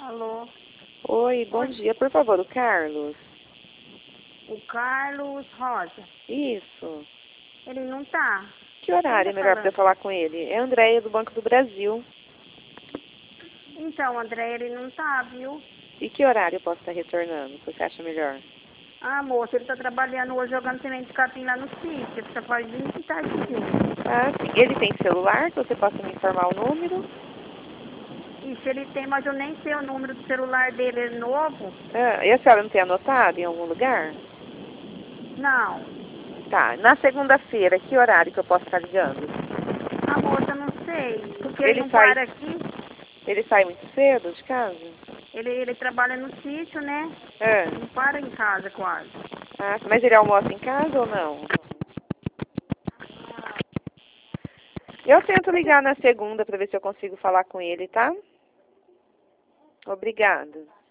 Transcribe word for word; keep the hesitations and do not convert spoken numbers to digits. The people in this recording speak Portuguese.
Alô? Oi, bom Oi. dia. Por favor, o Carlos. O Carlos Rosa. Isso. Ele não tá. Que Quem horário tá é melhor para eu falando? falar com ele? É a Andréia, do Banco do Brasil. Então, André, ele não tá, viu? E que horário eu posso estar retornando? Você acha melhor? Ah, moço, ele tá trabalhando hoje jogando semente de capim lá no sítio. Fica faz vinte tardezinho. Ah, sim. Ele tem celular que você possa me informar o número? Isso ele tem, mas eu nem sei o número do celular dele, é novo. Ah, e a senhora não tem anotado em algum lugar? Não. Tá. Na segunda-feira, que horário que eu posso estar ligando? Ah, moça, eu não sei. Porque ele Ele não sai, para aqui. ele sai muito cedo de casa? Ele, ele trabalha no sítio, né? Ah, Não para em casa quase. ah, mas ele almoça em casa ou não? Eu tento ligar na segunda para ver se eu consigo falar com ele, tá? Obrigada.